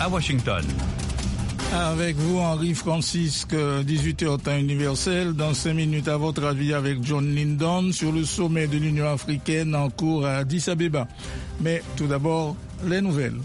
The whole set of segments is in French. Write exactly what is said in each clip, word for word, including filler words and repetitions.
à Washington. Avec vous, Henri Francisque, dix-huit heures temps universel. Dans cinq minutes, à votre avis, avec John Lyndon sur le sommet de l'Union africaine en cours à Addis Abeba. Mais tout d'abord, les nouvelles.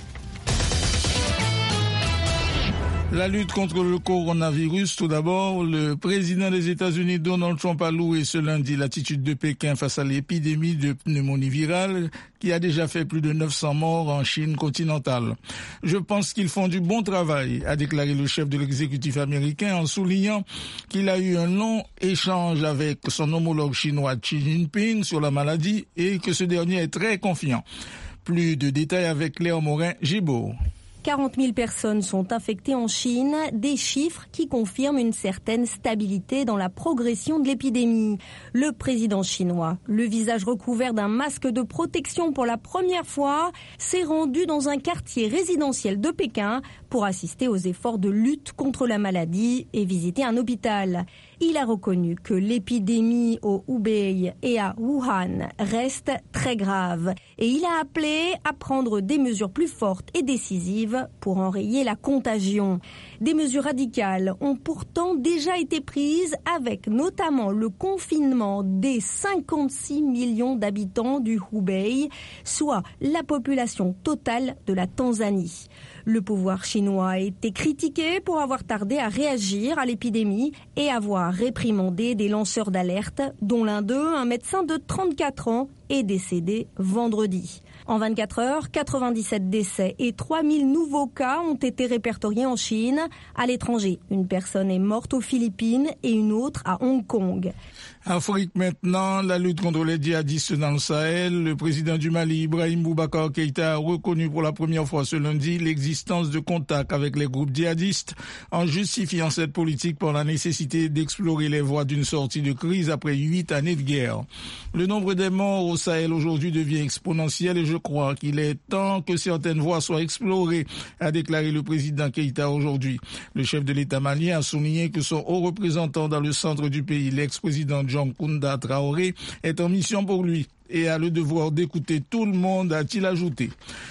La lutte contre le coronavirus, tout d'abord, le président des États-Unis, Donald Trump, a loué ce lundi l'attitude de Pékin face à l'épidémie de pneumonie virale qui a déjà fait plus de neuf cents morts en Chine continentale. Je pense qu'ils font du bon travail, a déclaré le chef de l'exécutif américain en soulignant qu'il a eu un long échange avec son homologue chinois Xi Jinping sur la maladie et que ce dernier est très confiant. Plus de détails avec Léon Morin-Gibault. quarante mille personnes sont infectées en Chine, des chiffres qui confirment une certaine stabilité dans la progression de l'épidémie. Le président chinois, le visage recouvert d'un masque de protection pour la première fois, s'est rendu dans un quartier résidentiel de Pékin pour assister aux efforts de lutte contre la maladie et visiter un hôpital. Il a reconnu que l'épidémie au Hubei et à Wuhan reste très grave et il a appelé à prendre des mesures plus fortes et décisives pour enrayer la contagion. Des mesures radicales ont pourtant déjà été prises avec notamment le confinement des cinquante-six millions d'habitants du Hubei, soit la population totale de la Tanzanie. Le pouvoir chinois a été critiqué pour avoir tardé à réagir à l'épidémie et avoir réprimandé des lanceurs d'alerte, dont l'un d'eux, un médecin de trente-quatre ans, est décédé vendredi. En vingt-quatre heures, quatre-vingt-dix-sept décès et trois mille nouveaux cas ont été répertoriés en Chine. À l'étranger, une personne est morte aux Philippines et une autre à Hong Kong. Afrique maintenant, la lutte contre les djihadistes dans le Sahel. Le président du Mali, Ibrahim Boubacar Keïta, a reconnu pour la première fois ce lundi l'existence de contacts avec les groupes djihadistes en justifiant cette politique par la nécessité d'explorer les voies d'une sortie de crise après huit années de guerre. Le nombre des morts au Sahel aujourd'hui devient exponentiel et je crois qu'il est temps que certaines voies soient explorées, a déclaré le président Keïta aujourd'hui. Le chef de l'État malien a souligné que son haut représentant dans le centre du pays, l'ex-président John Kounda Traoré, est en mission pour lui et a le devoir d'écouter tout le monde, a-t-il ajouté.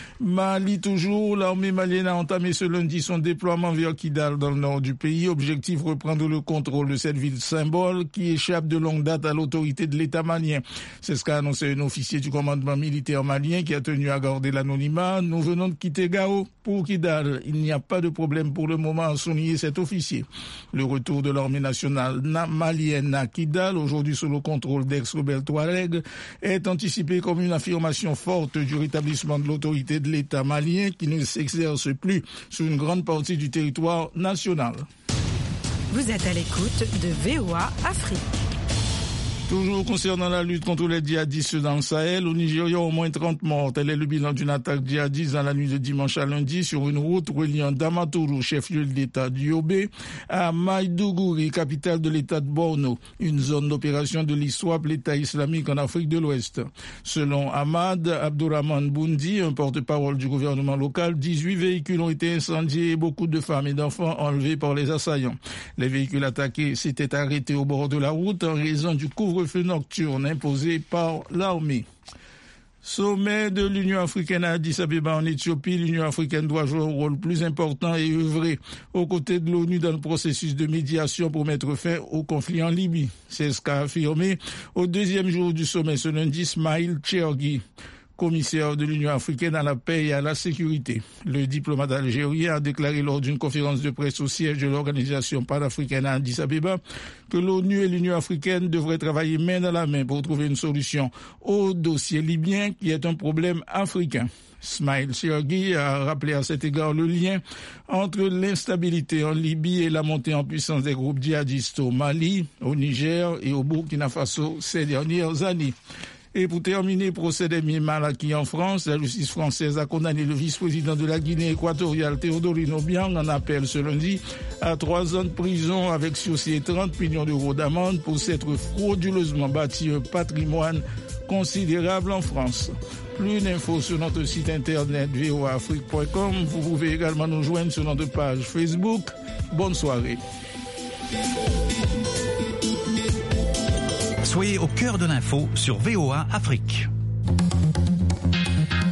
Mali toujours, l'armée malienne a entamé ce lundi son déploiement vers Kidal dans le nord du pays. Objectif, reprendre le contrôle de cette ville symbole qui échappe de longue date à l'autorité de l'État malien. C'est ce qu'a annoncé un officier du commandement militaire malien qui a tenu à garder l'anonymat. Nous venons de quitter Gao pour Kidal. Il n'y a pas de problème pour le moment, a souligné cet officier. Le retour de l'armée nationale malienne à Kidal, aujourd'hui sous le contrôle d'ex-rebelles Touareg, est anticipé comme une affirmation forte du rétablissement de l'autorité de l'État malien qui ne s'exerce plus sur une grande partie du territoire national. Vous êtes à l'écoute de V O A Afrique. Toujours concernant la lutte contre les djihadistes dans le Sahel, au Nigeria, au moins trente morts. Tel est le bilan d'une attaque djihadiste dans la nuit de dimanche à lundi sur une route reliant Damaturu, chef-lieu de l'État du Yobe, à Maïdougouri, capitale de l'État de Borno, une zone d'opération de l'I S W A P, l'État islamique en Afrique de l'Ouest. Selon Ahmad Abdourahman Boundi, un porte-parole du gouvernement local, dix-huit véhicules ont été incendiés et beaucoup de femmes et d'enfants enlevés par les assaillants. Les véhicules attaqués s'étaient arrêtés au bord de la route en raison du couvre-feu nocturne imposé par l'armée. Sommet de l'Union africaine à Addis Abeba en Éthiopie, l'Union africaine doit jouer un rôle plus important et œuvrer aux côtés de l'ONU dans le processus de médiation pour mettre fin au conflit en Libye. C'est ce qu'a affirmé au deuxième jour du sommet ce lundi Ismail Chergui, commissaire de l'Union africaine à la paix et à la sécurité. Le diplomate algérien a déclaré lors d'une conférence de presse au siège de l'organisation panafricaine à Addis Abeba que l'ONU et l'Union africaine devraient travailler main dans la main pour trouver une solution au dossier libyen qui est un problème africain. Ismail Chergui a rappelé à cet égard le lien entre l'instabilité en Libye et la montée en puissance des groupes djihadistes au Mali, au Niger et au Burkina Faso ces dernières années. Et pour terminer, procès des miens mal acquis en France, la justice française a condamné le vice-président de la Guinée équatoriale, Théodorine Obiang, en appel ce lundi à trois ans de prison avec sursis et trente millions d'euros d'amende pour s'être frauduleusement bâti un patrimoine considérable en France. Plus d'infos sur notre site internet v o a afrique point com. Vous pouvez également nous joindre sur notre page Facebook. Bonne soirée. Soyez au cœur de l'info sur V O A Afrique.